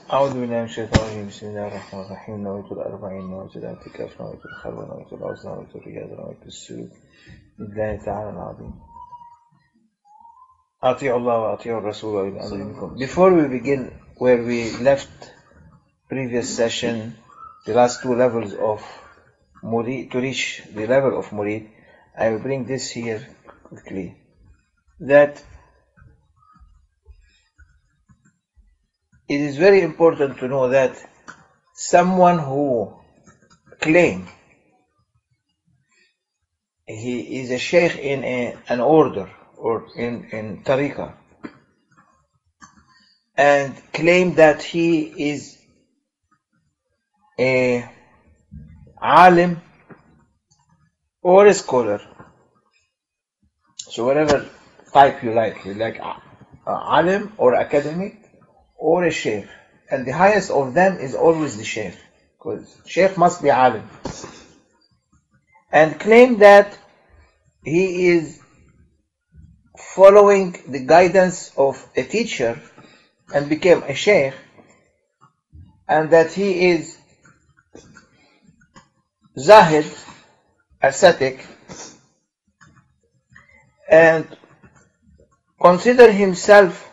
أعوذ بالله من الشيطان الرجيم بسم الله الرحمن الرحيم نويت الأربعين نويت الاعتكاف نويت الخلوة نويت العزلة نويت الرياضة نويت السجود لله تعالى العظيم أطيعوا الله وأطيعوا الرسول وأولي الأمر منكم. Before we begin where we left previous session, the last two levels of Murid, to reach the level of Murid, I will bring this here quickly. That it is very important to know that someone who claims he is a sheikh in an order or in tariqah and claim that he is a alim or a scholar, so whatever type you like alim or academic or a sheikh, and the highest of them is always the sheikh, because sheikh must be alim, and claim that he is following the guidance of a teacher and became a sheikh, and that he is zahid, ascetic, and consider himself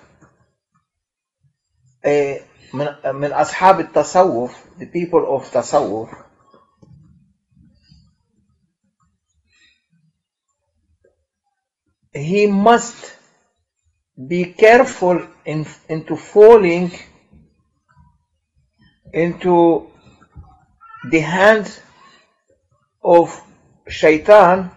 من أصحاب التصوف, the people of tasawwuf, he must be careful into falling into the hands of shaitan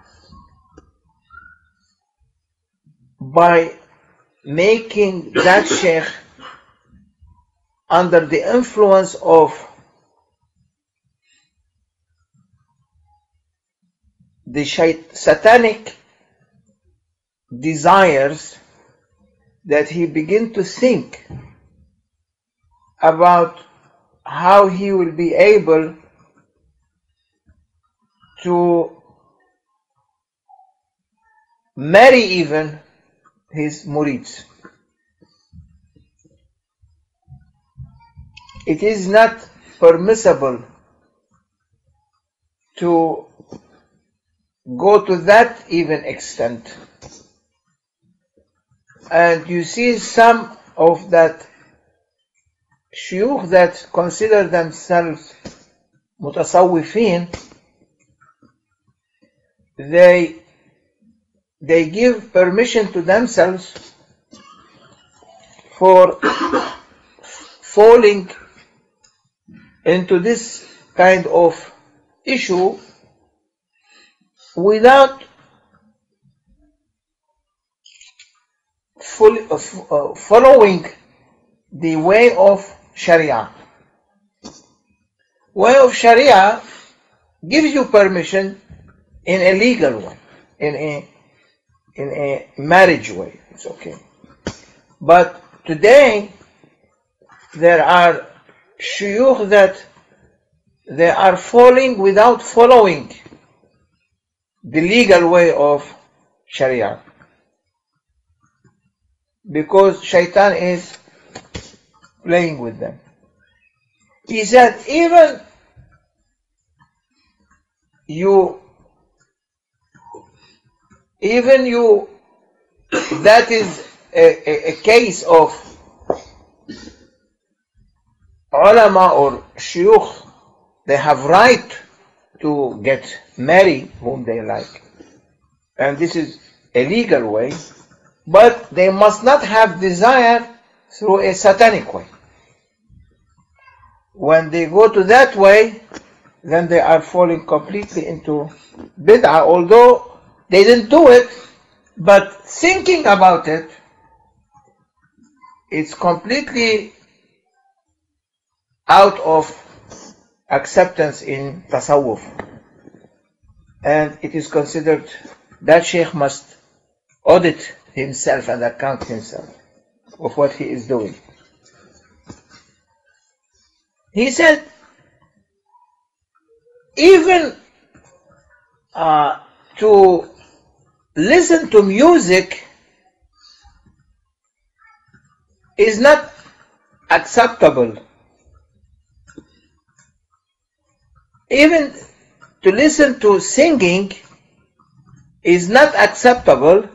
by making that sheikh under the influence of the satanic desires, that he begin to think about how he will be able to marry even his murids. It is not permissible to go to that even extent. And you see some of that shuyukh that consider themselves mutasawwifin, they give permission to themselves for falling into this kind of issue without following the way of Sharia. Way of Sharia gives you permission in a legal way, in a marriage way, it's okay. But today there are shuyukh that they are falling without following the legal way of Sharia, because shaitan is playing with them. He said even you, that is a case of ulama or shuyukh, they have right to get married whom they like, and this is a legal way, but they must not have desire through a satanic way. When they go to that way, then they are falling completely into bid'ah, although they didn't do it, but thinking about it, it's completely out of acceptance in tasawwuf, and it is considered that sheikh must audit himself and account himself of what he is doing. He said even to listen to music is not acceptable. Even to listen to singing is not acceptable,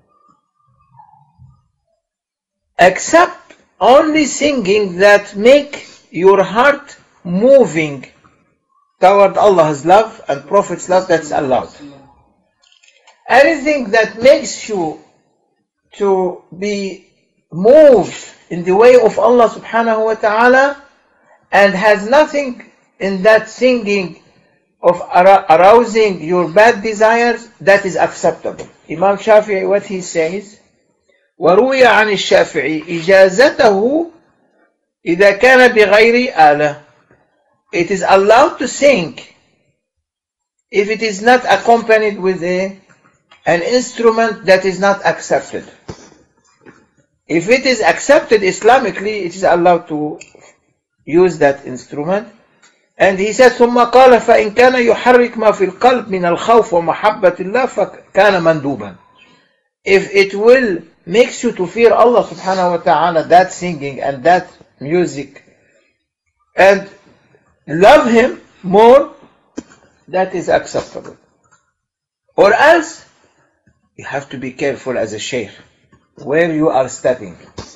except only singing that make your heart moving toward Allah's love and Prophet's love, that's allowed. Anything that makes you to be moved in the way of Allah subhanahu wa ta'ala and has nothing in that singing of arousing your bad desires, that is acceptable. Imam Shafi'i, what he says, وروي عن الشافعي إجازته إذا كان بغير آلة. It is allowed to sing if it is not accompanied with an instrument that is not accepted. If it is accepted Islamically, it is allowed to use that instrument. And he said, ثم قال فإن كان يحرك ما في القلب من الخوف ومحبة الله فكان مندوبا. If it will makes you to fear Allah subhanahu wa ta'ala, that singing and that music, and love Him more, that is acceptable. Or else, you have to be careful as a sheikh where you are stepping.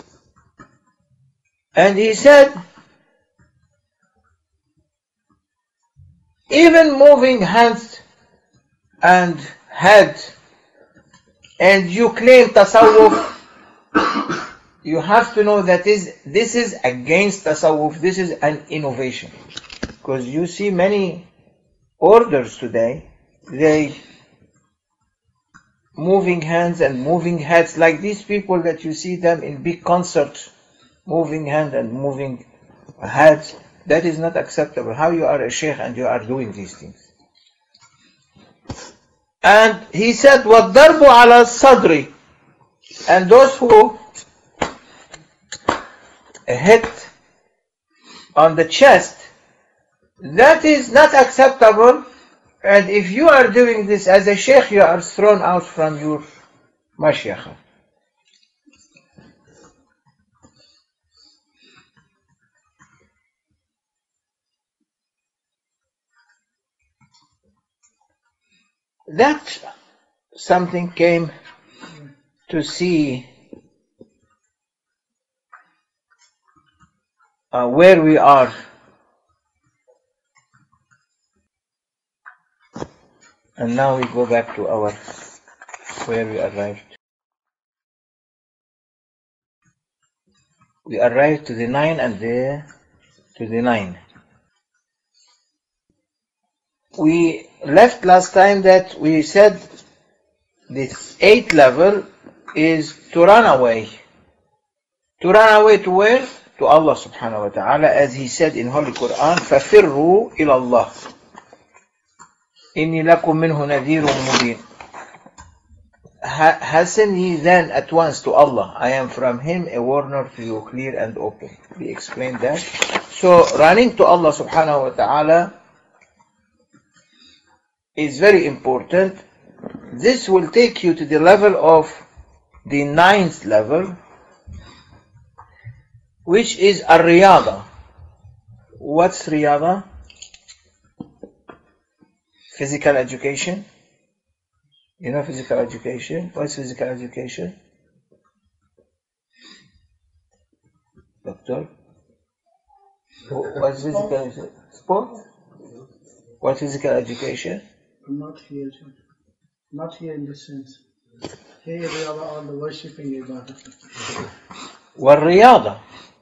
And he said, even moving hands and head, and you claim tasawwuf, you have to know that this is against tasawwuf, this is an innovation. Because you see many orders today, they moving hands and moving heads, like these people that you see them in big concerts, moving hands and moving heads. That is not acceptable. How you are a sheikh and you are doing these things? And he said, وَالضَّرْبُ عَلَى الصَّدْرِ, and those who hit on the chest, that is not acceptable. And if you are doing this as a sheikh, you are thrown out from your mashayikh. That something came to see where we are. And now we go back to where we arrived. We arrived to the 9 and to the 9. We left last time that we said this 8th level is to run away. To run away to where? To Allah subhanahu wa ta'ala, as He said in Holy Quran, فَفِرُّوا إِلَى اللَّهِ إِنِّي لَكُمْ مِنْهُ نَذِيرٌ مُبِينٌ. Hasten ye then at once to Allah, I am from Him a warner to you, clear and open. We explained that. So running to Allah subhanahu wa ta'ala is very important. This will take you to the level of the 9th level, which is Ar-Riyada. What's Riyada? Physical education. You know physical education? What's physical education? Doctor? What's physical education? Sport? What's physical education? Not here, not here in this sense. Here we are all the worshipping ibadah. والرياضة.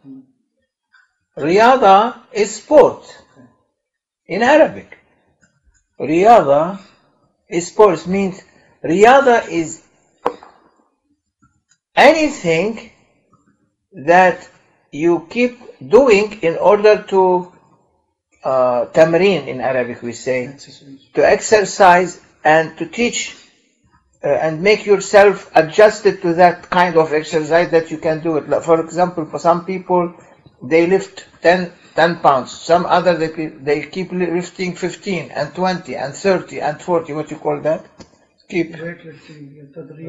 Riyada is sport in Arabic. Riyada is sports, means Riyada is anything that you keep doing in order to tamreen in Arabic we say, to exercise and to teach and make yourself adjusted to that kind of exercise that you can do it. For example, for some people, they lift 10 pounds. Some other, they keep lifting 15 and 20 and 30 and 40. What you call that? Keep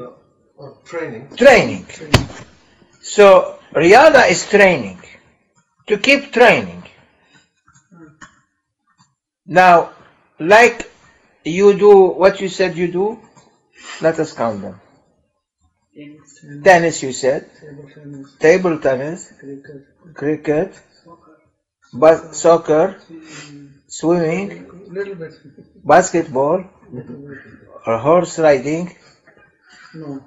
training. Training. So, Riyada is training. to keep training. Now, like you do what you said you do, let us count them. Tennis, you said. Table tennis. Cricket. Soccer. Swimming. Little bit. Basketball. Or horse riding. No.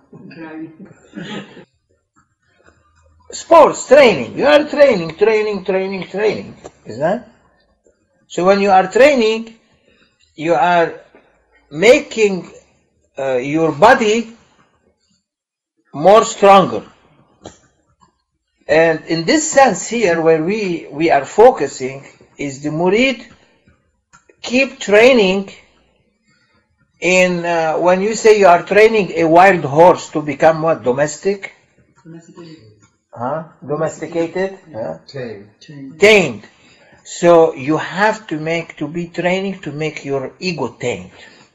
Sports, training. You are training. Is that? So when you are training, you are making your body more stronger. And in this sense here, where we are focusing, is the murid keep training in, when you say you are training a wild horse to become what? Domestic? Domesticated? Tamed. So you have to be training to make your ego tamed.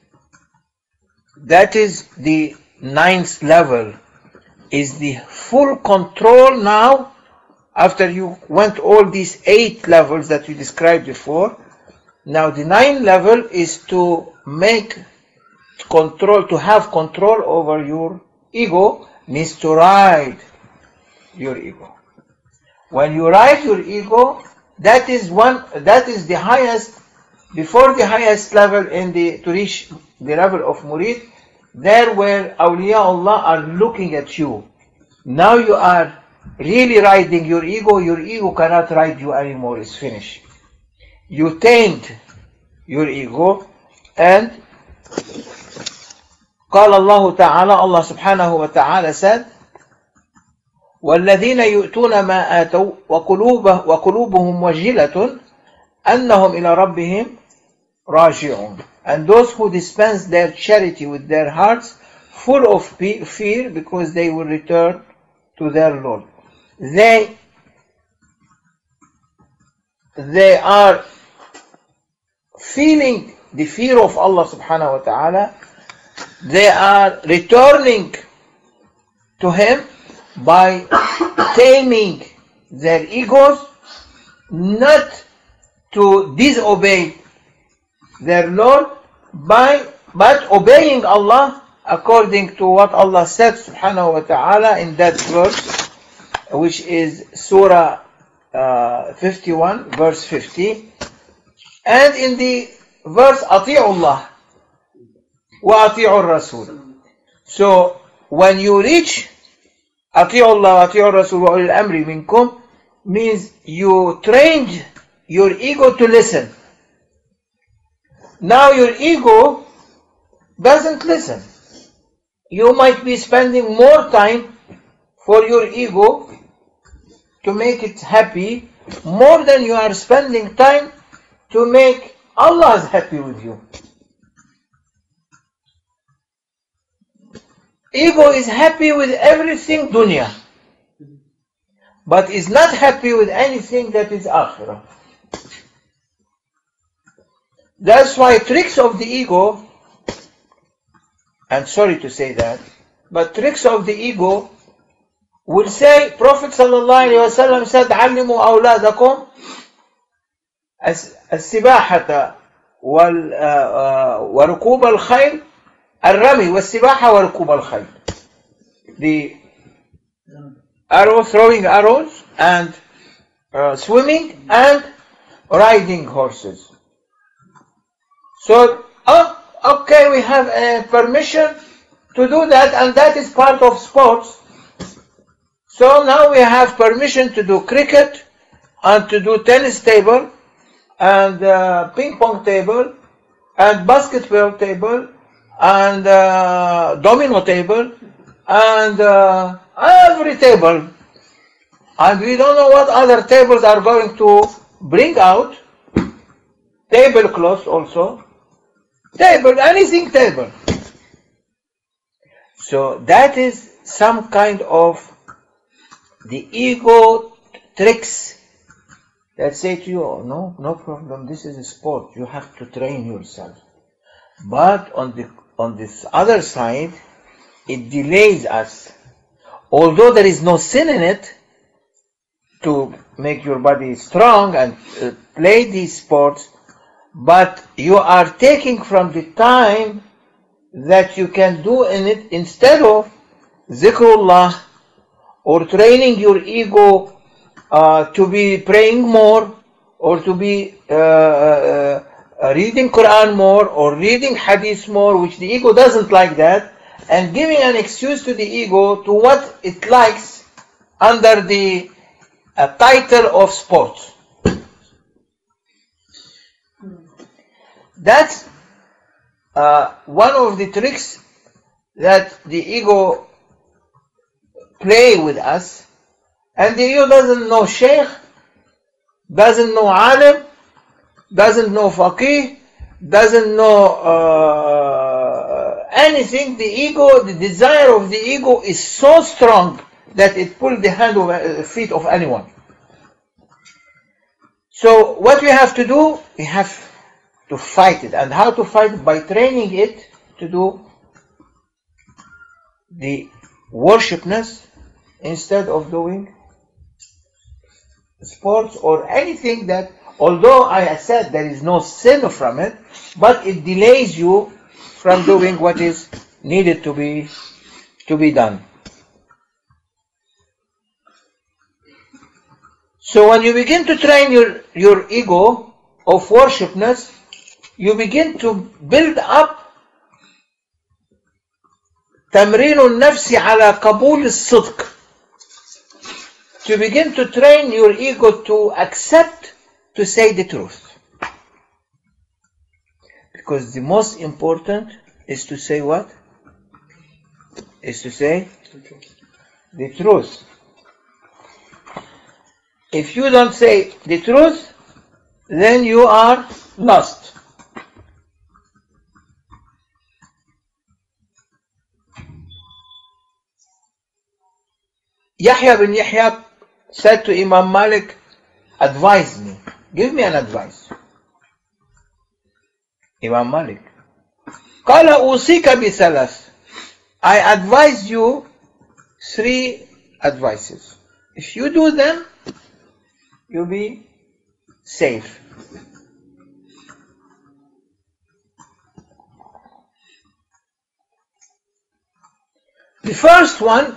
That is the 9th level, is the full control now, after you went all these 8 levels that we described before. Now the 9th level is to have control over your ego, means to ride your ego. When you ride your ego, that is the highest, before the highest level to reach the level of murid, there where awliya Allah are looking at you. Now you are really riding your ego cannot ride you anymore, it's finished. You tamed your ego, and قال الله تعالى, Allah subhanahu wa ta'ala said, وَالَّذِينَ يُؤْتُونَ مَا آتَوْا وَقُلُوبُهُمْ وَجِلَةٌ أَنَّهُمْ إِلَى رَبِّهِمْ راجعون. And those who dispense their charity with their hearts full of fear, because they will return to their Lord. They are feeling the fear of Allah subhanahu wa ta'ala. They are returning to Him by taming their egos, not to disobey their Lord, but obeying Allah according to what Allah said subhanahu wa ta'ala in that verse, which is Surah 51 verse 50, and in the verse أطيعوا الله وأطيعوا الرسول. So when you reach أطيعوا الله وأطيعوا الرسول وأولي الأمر منكم, means you trained your ego to listen. Now your ego doesn't listen. You might be spending more time for your ego to make it happy, more than you are spending time to make Allah happy with you. Ego is happy with everything dunya, but is not happy with anything that is akhirah. That's why tricks of the ego, and sorry to say that, but tricks of the ego will say, Prophet ﷺ said, علموا أولادكم السباحة وركوب الخيل, الرمي والسباحة وركوب الخيل. The throwing arrows, and swimming, and riding horses. So, okay, we have a permission to do that, and that is part of sports. So now we have permission to do cricket, and to do tennis table, and ping pong table, and basketball table, and domino table, and every table. And we don't know what other tables are going to bring out. Tablecloths also. Table, anything table. So that is some kind of the ego tricks that say to you, oh, no problem, this is a sport, you have to train yourself. But on this other side, it delays us. Although there is no sin in it, to make your body strong and play these sports, but you are taking from the time that you can do in it instead of zikrullah or training your ego to be praying more or to be reading Quran more or reading hadith more, which the ego doesn't like that, and giving an excuse to the ego to what it likes under the title of sports. That's one of the tricks that the ego play with us, and the ego doesn't know sheikh, doesn't know alim, doesn't know faqih, doesn't know anything. The ego, the desire of the ego is so strong that it pulls the hand of feet of anyone. So what we have to do, we have to fight it. And how to fight it? By training it to do the worshipness instead of doing sports or anything that, although I said there is no sin from it, but it delays you from doing what is needed to be done. So when you begin to train your ego of worshipness, you begin to build up تمرين النفس على قبول الصدق. To begin to train your ego to accept, to say the truth. Because the most important is to say what? Is to say the truth. If you don't say the truth, then you are lost. Yahya bin Yahya said to Imam Malik, advise me, give me an advice. Imam Malik, قال أوصيك بثلاث, I advise you 3 advices. If you do them, you'll be safe. The first one,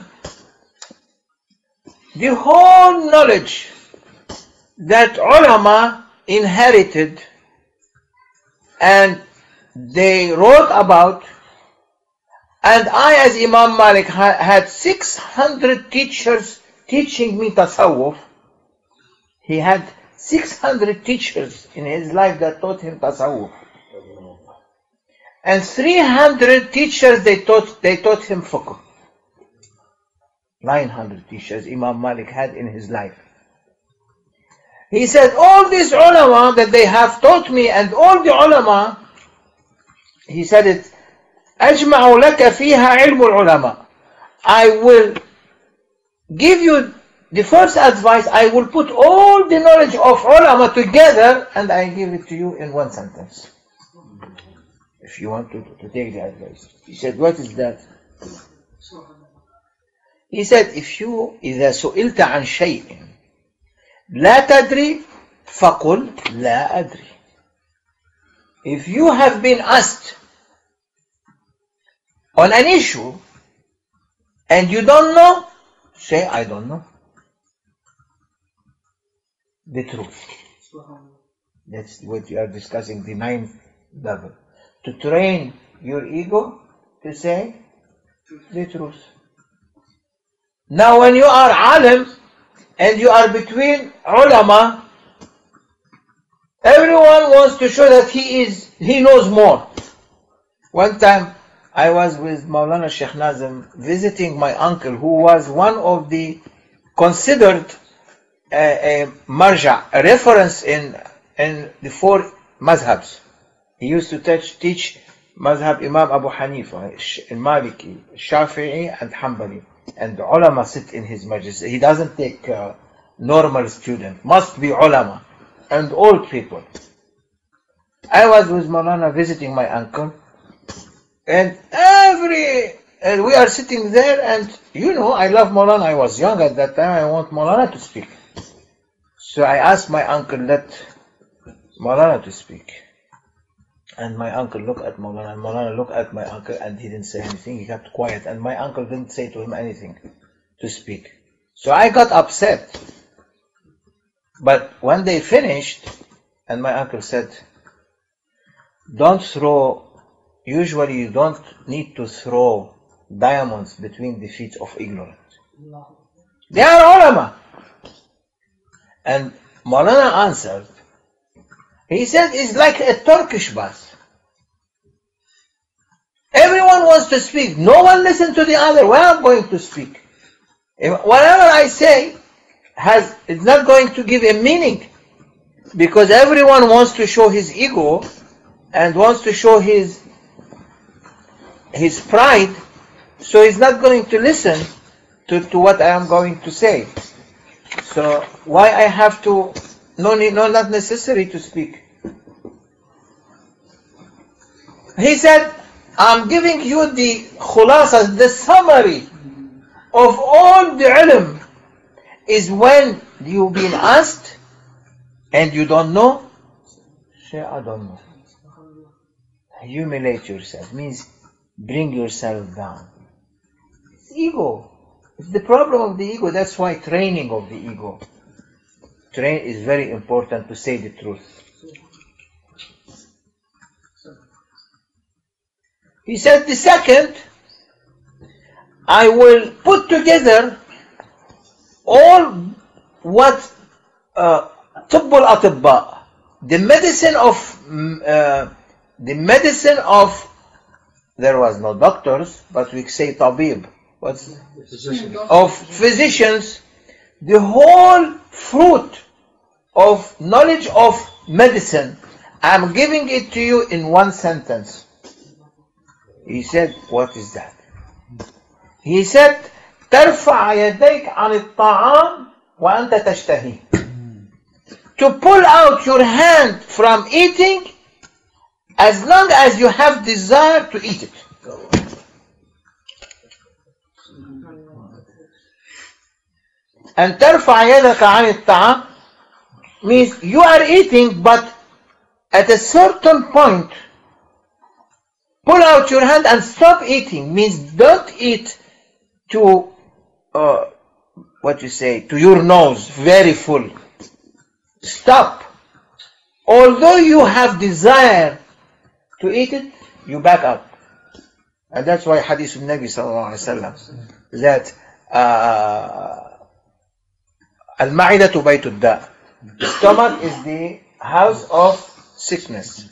the whole knowledge that ulama inherited and they wrote about, and I as Imam Malik had 600 teachers teaching me tasawwuf. He had 600 teachers in his life that taught him tasawwuf. And 300 teachers they taught him fiqh. 900 teachers Imam Malik had in his life. He said, all these ulama that they have taught me, and all the ulama, he said it, أجمع لك فيها علم العلماء. I will give you the first advice, I will put all the knowledge of ulama together and I give it to you in one sentence. If you want to take the advice. He said, what is that? He said, if you إذا سئلت عن شيء لا تدري فقل لا أدري. If you have been asked on an issue and you don't know, say I don't know. The truth. That's what you are discussing, the 9th level. To train your ego to say the truth. Now when you are alim and you are between ulama, everyone wants to show that he knows more. One time I was with Maulana Sheikh Nazim visiting my uncle, who was one of the considered a marja, a reference in the 4 mazhabs. He used to teach mazhab Imam Abu Hanifa, Maliki, Shafi'i and Hanbali. And the ulama sit in his majlis. He doesn't take normal student. Must be ulama and old people. I was with Maulana visiting my uncle, and we are sitting there, and you know, I love Maulana. I was young at that time. I want Maulana to speak. So I asked my uncle, let Maulana to speak. And my uncle looked at Maulana, and Maulana looked at my uncle, and he didn't say anything. He kept quiet, and my uncle didn't say to him anything to speak. So I got upset. But when they finished, and my uncle said, usually you don't need to throw diamonds between the feet of ignorant. They are ulama. And Maulana answered, he said, it's like a Turkish bus. Everyone wants to speak. No one listens to the other. When I'm going to speak, whatever I say it's not going to give a meaning, because everyone wants to show his ego and wants to show his pride, so he's not going to listen to what I am going to say. So why I have to, not necessary to speak. He said, I'm giving you the khulasa, the summary of all the ilm, is when you've been asked and you don't know, say I don't know. Humiliate yourself means bring yourself down. It's ego. It's the problem of the ego. That's why training of the ego is very important, to say the truth. He said, the second, I will put together all what Tibbul Atibba, the medicine of, there was no doctors, but we say tabib, of physicians, the whole fruit of knowledge of medicine, I'm giving it to you in one sentence. He said, what is that? He said, ترفع يديك عن الطعام وأنت تشتهي. To pull out your hand from eating as long as you have desire to eat it. And ترفع يدك عن الطعام means you are eating, but at a certain point, pull out your hand and stop eating. Means don't eat to to your nose, very full. Stop. Although you have desire to eat it, you back up. And that's why Hadith al-Nabi sallallahu alayhi wa sallam, that al-ma'idatu baytud da', the stomach is the house of sickness.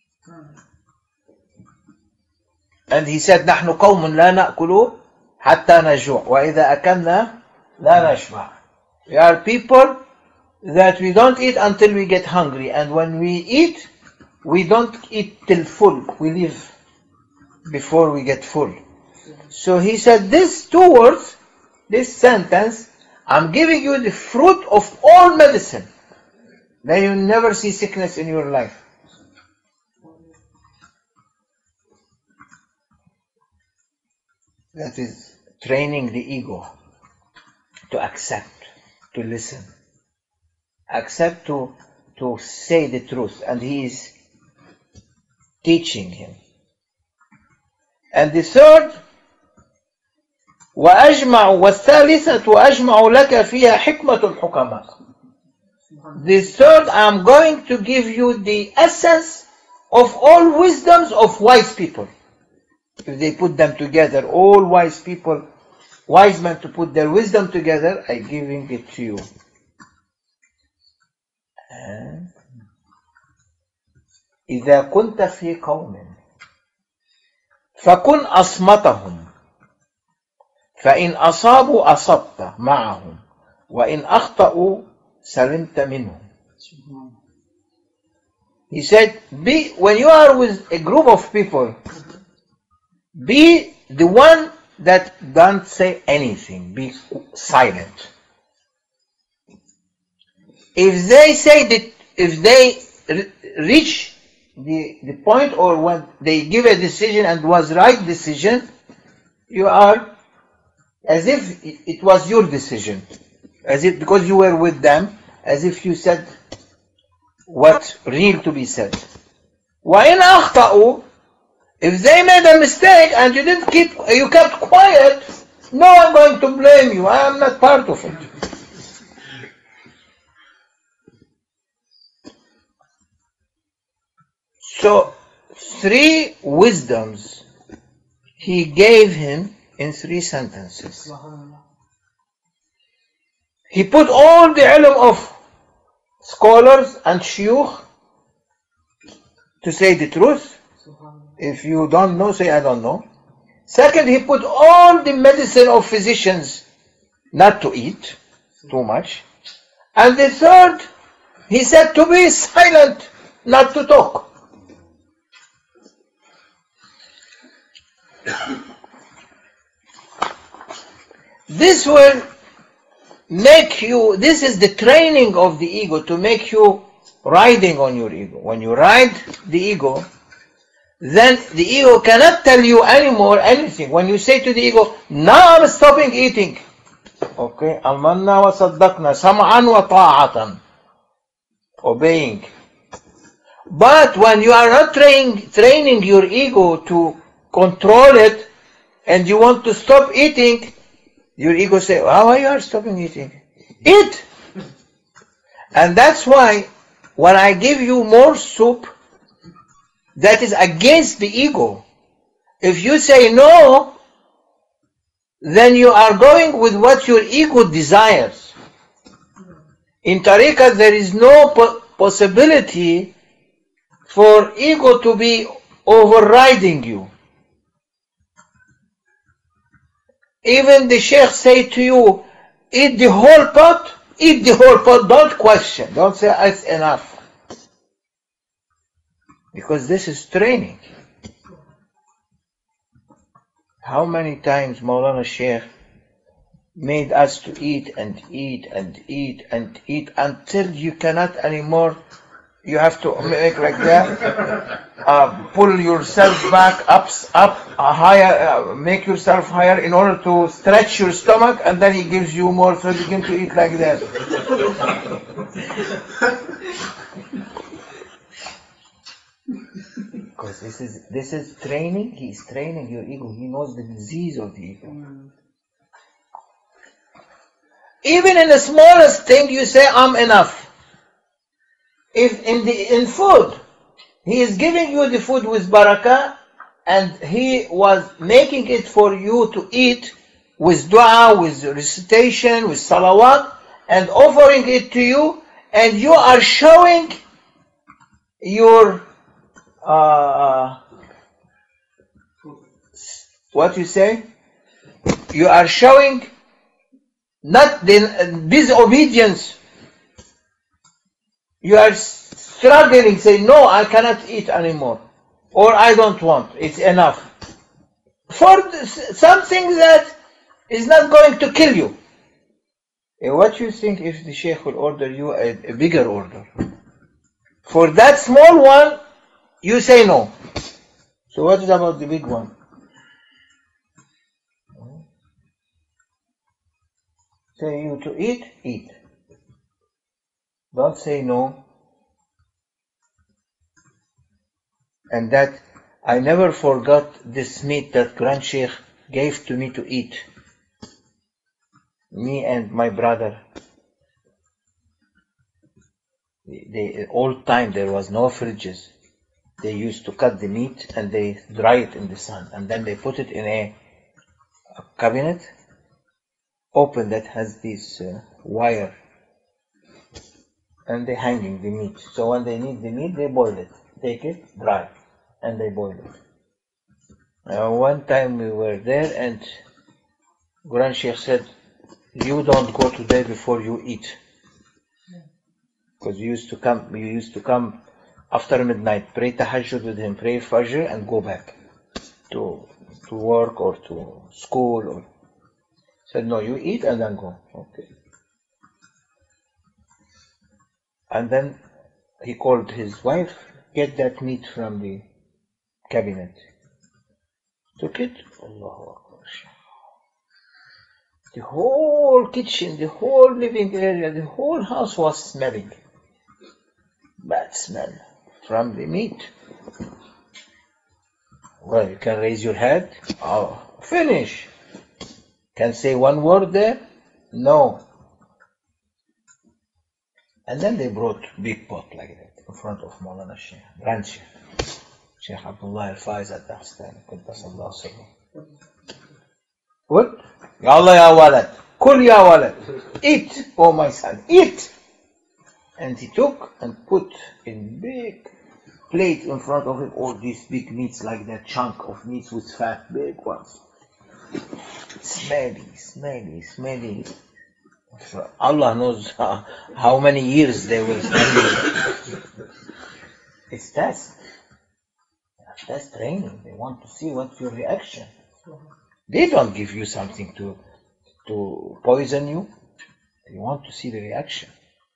And he said, نحن قوم لا نأكل حتى نجوع وإذا أكلنا لا نشبع. We are people that we don't eat until we get hungry, and when we eat, we don't eat till full. We leave before we get full. So he said, these two words, this sentence, I'm giving you the fruit of all medicine. Then you never see sickness in your life. That is training the ego to accept, to listen, accept to say the truth, and he is teaching him. And the third, والثالثة أجمع لك فيها حكمة الحكماء. The third, I'm going to give you the essence of all wisdoms of wise people. If they put them together, all wise people, wise men to put their wisdom together, I'm giving it to you. إذا كنت في قوم فكن أصمتهم فإن أصابوا أصبت معهم وإن أخطأوا سلمت منهم. He said, when you are with a group of people, be the one that don't say anything. Be silent. If they say that, if they reach the point, or when they give a decision and was right decision, you are as if it was your decision, as if because you were with them as if you said what real to be said. وَإِنْ أَخْطَأُوا, if they made a mistake and you kept quiet, no one going to blame you. I am not part of it. So 3 wisdoms he gave him in 3 sentences. He put all the ilm of scholars and shuyukh to say the truth. If you don't know, say I don't know. Second, he put all the medicine of physicians not to eat too much. And the third, he said to be silent, not to talk. This will make you, this is the training of the ego to make you riding on your ego. When you ride the ego, then the ego cannot tell you anymore anything. When you say to the ego, now I'm stopping eating. Okay, amanna wa saddaqna, sam'an wa ta'atan. Obeying. But when you are not training your ego to control it, and you want to stop eating, your ego say, why you are stopping eating? Eat! And that's why when I give you more soup, that is against the ego. If you say no, then you are going with what your ego desires. In tariqah, there is no possibility for ego to be overriding you. Even the sheikh say to you, eat the whole pot, don't question. Don't say it's enough. Because this is training. How many times Maulana Sheikh made us to eat and eat and eat and eat until you cannot anymore. You have to make like that, pull yourself back up higher, make yourself higher in order to stretch your stomach, and then he gives you more, so you begin to eat like that. Because this is training. He's training your ego. He knows the disease of the ego. Even in the smallest thing, you say, I'm enough. If in food, he is giving you the food with barakah, and he was making it for you to eat with dua, with recitation, with salawat, and offering it to you, and you are showing your what you say? You are showing not the disobedience. You are struggling, say, no, I cannot eat anymore, or I don't want, it's enough. For something that is not going to kill you. What you think if the Sheikh will order you a bigger order? For that small one, you say no. So what is about the big one? Say you to eat, eat. Don't say no. And that I never forgot this meat that Grand Sheikh gave to me to eat. Me and my brother. The old time there was no fridges. They used to cut the meat and they dry it in the sun, and then they put it in a cabinet open that has this wire, and they hanging the meat. So when they need the meat, they boil it, take it, dry, and they boil it. One time we were there, and Grand Sheikh said, you don't go today before you eat. Because you used to come after midnight, pray tahajjud with him, pray fajr, and go back to work or to school. Or said, no, you eat and then go. Okay. And then he called his wife, get that meat from the cabinet. Took it, Allahu Akbar. The whole kitchen, the whole living area, the whole house was smelling. Bad smell from the meat. Well, you can raise your head. Oh, finish. Can say one word there? No. And then they brought big pot like that in front of Maulana Sheikh, Grand Sheikh, Sheikh Abdullah Al-Faiz Al-Dastani, Qaddasallahu Sirruh. What? Ya Allah ya walad, kul ya walad, eat, oh my son, eat. And he took and put in big plate in front of him all these big meats like that, chunk of meats with fat, big ones. Smelly, smelly, smelly. Allah knows how many years they will study. It's test. That's training. They want to see what's your reaction. They don't give you something to poison you. They want to see the reaction.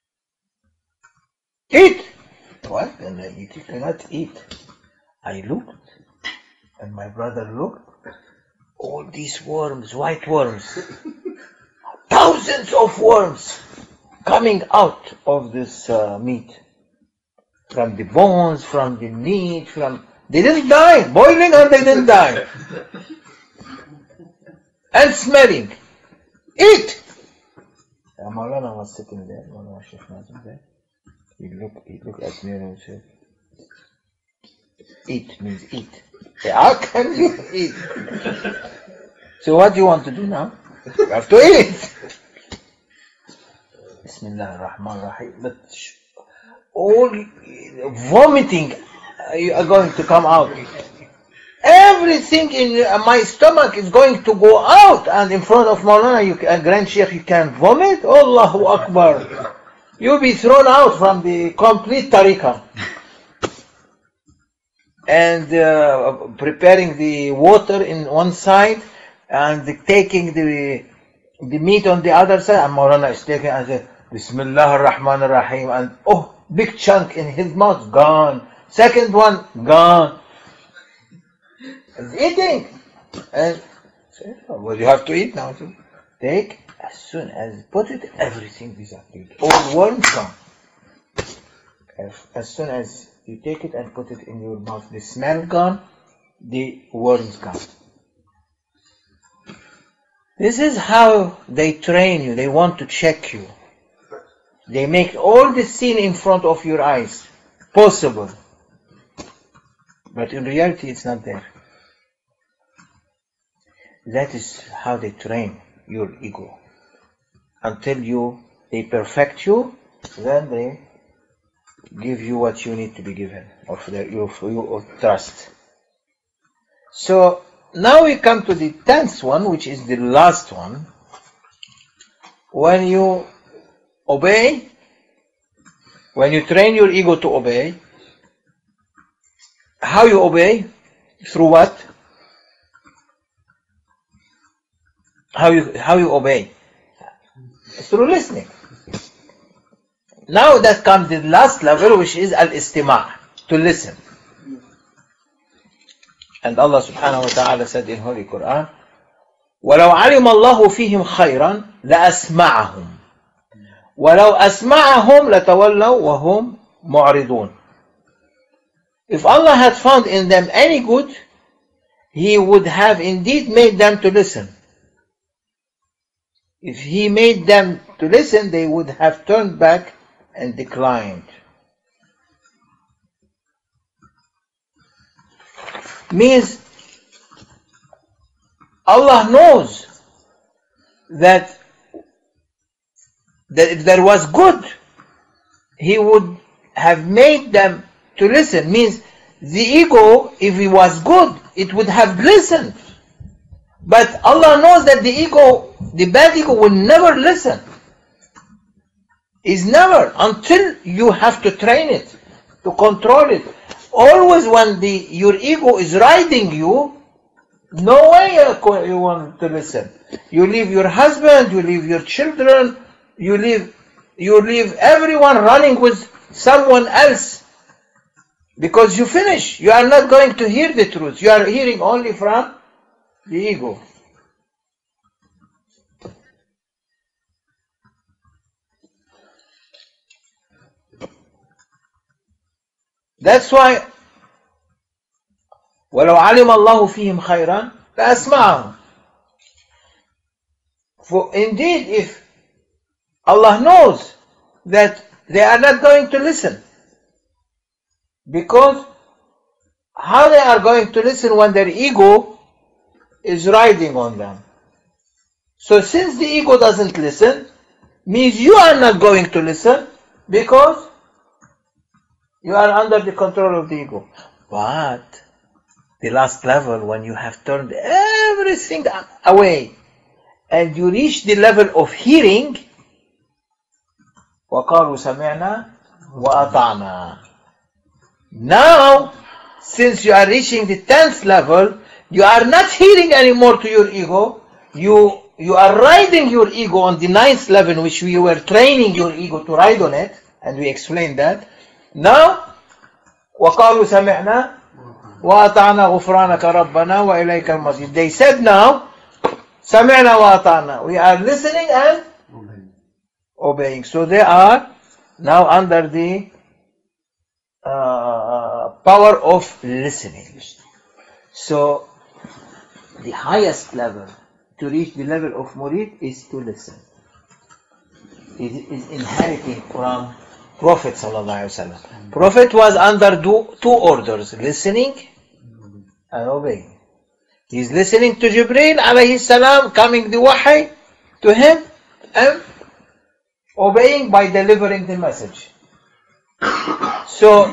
Eat! What? And I eat. You cannot eat. I looked, and my brother looked. All these worms, white worms. Thousands of worms coming out of this meat. From the bones, from the meat, they didn't die, boiling and they didn't die. And smelling. Eat! Maulana was sitting there, Maulana Sheikh Nazim there. He looked at me and said, eat means eat. How can you eat? So what do you want to do now? You have to eat. Bismillah ar-Rahman ar-Rahim. But all vomiting are going to come out. Everything in my stomach is going to go out, and in front of Maulana, Grand Sheikh, you can vomit? Allahu Akbar. You'll be thrown out from the complete tariqah. And preparing the water in one side, and taking the meat on the other side, and Maulana is taking and says, Bismillah ar-Rahman ar-Rahim, and oh, big chunk in his mouth, gone. Second one, gone. He's eating. And well, you have to eat now. So take, as soon as put it, everything disappeared. All worms gone. As soon as you take it and put it in your mouth, the smell gone, the worms gone. This is how they train you. They want to check you. They make all the scene in front of your eyes possible. But in reality, it's not there. That is how they train your ego. Until they perfect you, then they give you what you need to be given, of your trust. So now we come to the 10th one, which is the last one. When you obey, when you train your ego to obey, how you obey? Through what? How you obey? Through listening. Now that comes the last level, which is al-istima', to listen. And Allah subhanahu wa ta'ala said in Holy Quran, وَلَوْ عَلِمَ اللَّهُ فِيهِمْ خَيْرًا لَأَسْمَعَهُمْ وَلَوْ أَسْمَعَهُمْ لَتَوَلَّوْا وَهُمْ مُعْرِضُونَ. If Allah had found in them any good, He would have indeed made them to listen. If He made them to listen, they would have turned back and declined. Means Allah knows that if there was good, He would have made them to listen. Means the ego, if it was good, it would have listened. But Allah knows that the ego, the bad ego, will never listen. Is never, until you have to train it, to control it. Always when your ego is riding you, no way you want to listen. You leave your husband, you leave your children, you leave everyone running with someone else. Because you finish. You are not going to hear the truth. You are hearing only from the ego. That's why وَلَوْ عَلِمَ اللَّهُ فِيهِمْ خَيْرًا لَأَسْمَعَهُمْ. For indeed, if Allah knows that they are not going to listen, because how they are going to listen when their ego is riding on them? So since the ego doesn't listen, means you are not going to listen because you are under the control of the ego. But the last level, when you have turned everything away and you reach the level of hearing, وَقَالُوا سَمِعْنَا وَأَطَعْنَا. Now, since you are reaching the 10th level, you are not hearing anymore to your ego. You are riding your ego on the 9th level, which we were training your ego to ride on it, and we explained that. Now, وَقَالُوا سَمِعْنَا وَأَطَعْنَا غُفْرَانَكَ رَبَّنَا وَإِلَيْكَ الْمَصِيرُ. They said now, سَمِعْنَا وَأَطَعْنَا. We are listening and obeying. So they are now under the power of listening. So the highest level to reach the level of murid is to listen. It is inheriting from Prophet ﷺ. Prophet was under two orders, listening and obeying. He is listening to Jibreel alayhi salam, coming the wahi to him, and obeying by delivering the message. So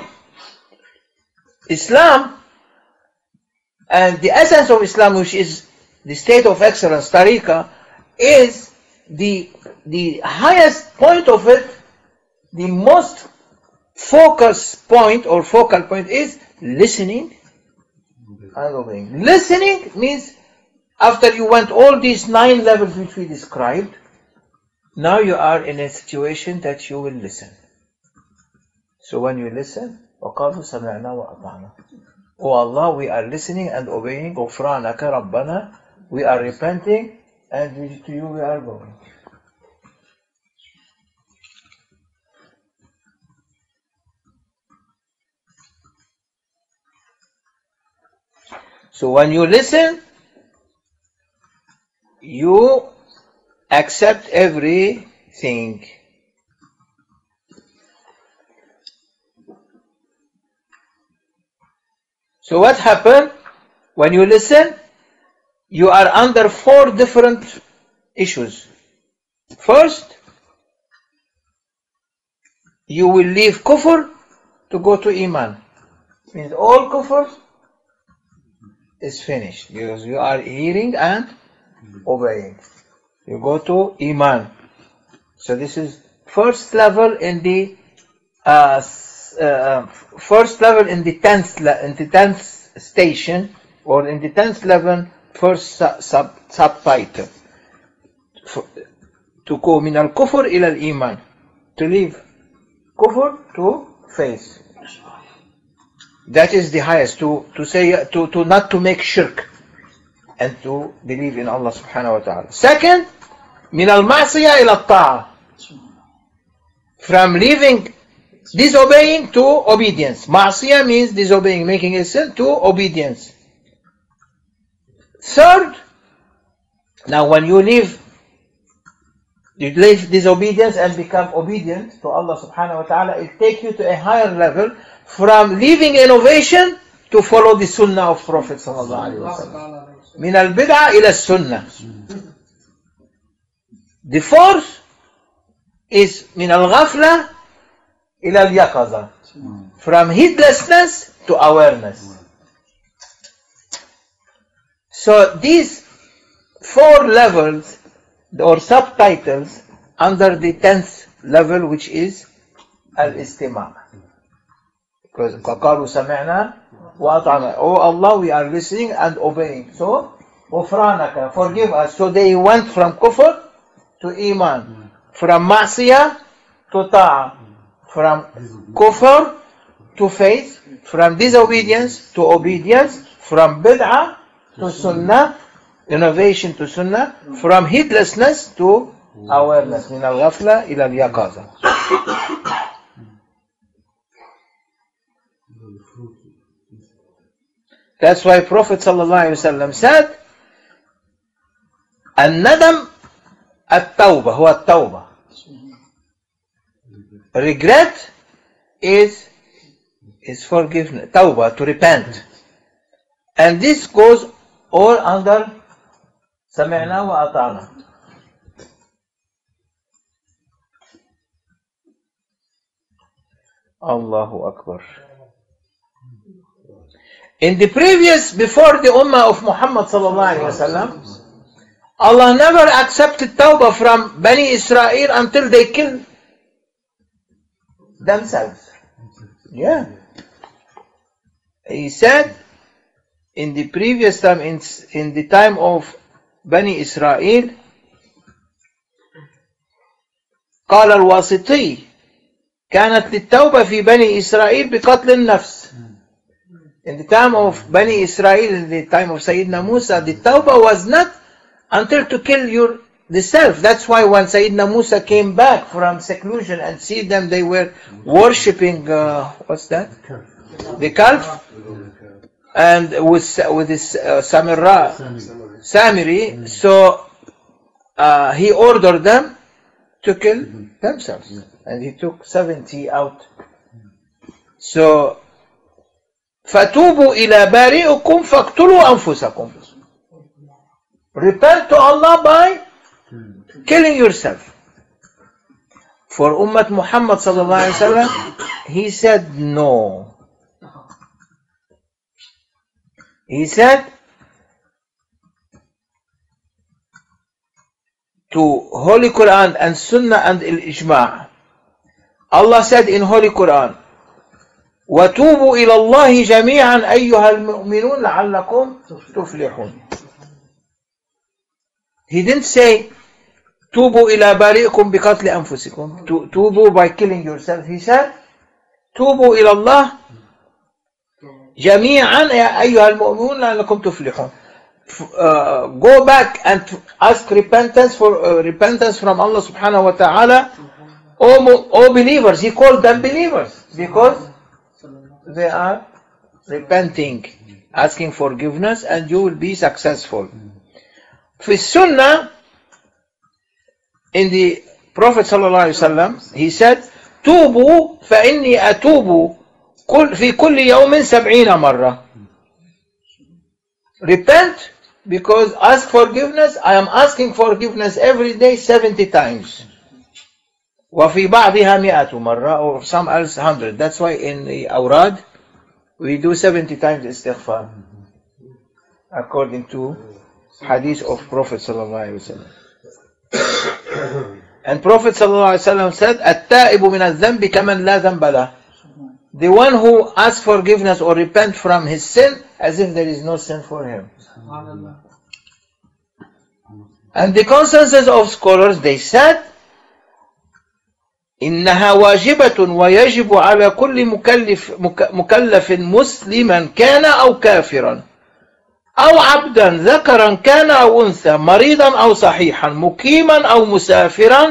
Islam and the essence of Islam, which is the state of excellence, tariqah, is the highest point of it. The most focus point or focal point is listening and obeying. Listening means after you went all these 9 levels which we described, now you are in a situation that you will listen. So when you listen, وَقَالُوا سَمِعْنَا وَأَطَعْنَا. Oh Allah, we are listening and obeying. غُفْرَانَكَ رَبَّنَا. We are repenting, and to you we are going. So when you listen, you accept everything. So what happened? When you listen, you are under 4 different issues. First, you will leave kufr to go to iman. Means all kufr is finished because you are hearing and obeying. You go to iman. So this is first level in the 10th station, or in the 10th level, first subtitle. To go min al-kufr ila al-iman. To leave kufr to faith. That is the highest. To say, to not to make shirk, and to believe in Allah subhanahu wa ta'ala. Second, min al-ma'siyah ila al-ta'a. From leaving disobeying to obedience. Ma'siyah means disobeying, making a sin, to obedience. Third, now when you leave disobedience and become obedient to Allah subhanahu wa ta'ala, it takes you to a higher level, from leaving innovation to follow the sunnah of Prophet sallallahu alaihi wasallam. Min al-bid'ah ila sunnah. The fourth is min al-ghafla ila al-yaqaza. From heedlessness to awareness. So these 4 levels or subtitles under the 10th level, which is al-istima'. Because قَالُوا سَمِعْنَا وَأَطَعْنَا. Oh Allah, we are listening and obeying. So غُفْرَانَكَ, forgive us. So they went from kufr to iman, from ma'siyah to ta'a, from kufr to faith, from disobedience to obedience, from bid'ah to sunnah, innovation to sunnah, from heedlessness to awareness. Min al-ghafla ila al-yaqaza. That's why Prophet ﷺ said, الندم التوبة هو التوبة. Regret is forgiveness, tawbah, to repent. And this goes all under سمعنا وأطعنا. Allahu Akbar. In the previous, before the Ummah of Muhammad sallallahu alaihi wasallam, Allah never accepted tawbah from Bani Israel until they killed themselves. Yeah. He said in the previous time, in the time of Bani Israel, قال الواسطي كانت للتوبة في بني إسرائيل بقتل النفس. In the time of Bani Israel, in the time of Sayyidina Musa, the tawbah was not until to kill the self. That's why when Sayyidina Musa came back from seclusion and see them, they were worshipping, what's that? The calf. And with this Samiri, so he ordered them to kill themselves. And he took 70 out. So, فَتُوبُوا إِلَى بَارِئُكُمْ فَاقْتُلُوا أَنفُسَكُمْ. Repent to Allah by killing yourself. For Ummah Muhammad sallallahu alaihi wasallam, he said no. He said to Holy Quran and Sunnah and Ijma'. Allah said in Holy Quran, وَتُوبُوا إِلَى اللَّهِ جَمِيعًا أَيُّهَا الْمُؤْمِنُونَ لَعَلَّكُمْ تُفْلِحُونَ. He didn't say توبوا إلى بارئكم بقتل أنفسكم, توبوا by killing yourself. He said توبوا إلى الله جميعا أيها المؤمنون لعلكم تفلحون. Go back and ask repentance from Allah subhanahu wa ta'ala. All believers, he called them believers because they are repenting, asking forgiveness, and you will be successful. في السنة, in the Prophet sallallahu alaihi wasallam, he said, توبوا فإني أتوب في كل يوم 70 مرة. Repent, because ask forgiveness. I am asking forgiveness every day 70 times. وفي بعضها 100 مرة, or some else 100. That's why in the awrad we do 70 times istighfar, according to hadith of Prophet sallallahu alaihi wasallam. And Prophet sallallahu alaihi wasallam said, التائب من الذنب كمن لا ذنب له. The one who asks forgiveness or repent from his sin as if there is no sin for him. And the consensus of scholars, they said, إنها واجبة ويجب على كل مكلف مسلما كان أو كافرا أو عبدا ذكرا كان أو أنثى مريضا أو صحيحا مقيما أو مسافرا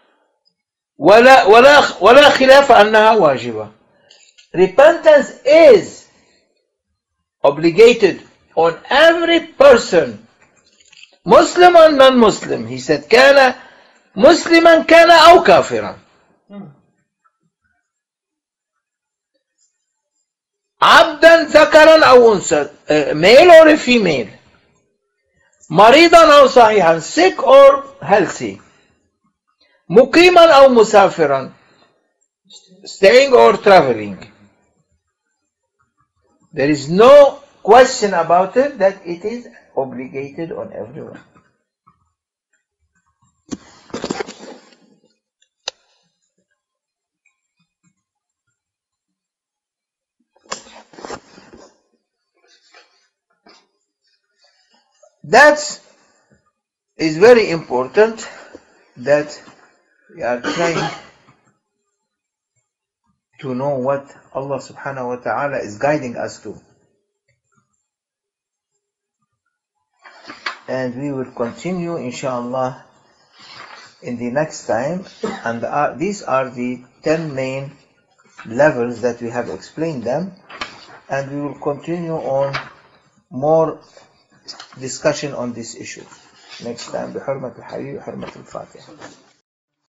ولا خلاف أنها واجبة. Repentance is obligated on every person, Muslim and non-Muslim. He said كان مسلما كان أو كافرا. عبدا ذكرا أو أنثى, male or female, مريضا أو صحيحا, sick or healthy, مقيما أو مسافرا, staying or traveling. There is no question about it that it is obligated on everyone. That is very important, that we are trying to know what Allah subhanahu wa ta'ala is guiding us to. And we will continue inshallah in the next time. And these are the 10 main levels that we have explained them, and we will continue on more discussion on this issue next time. بحرمة الحبيب حرمة الفاتحة.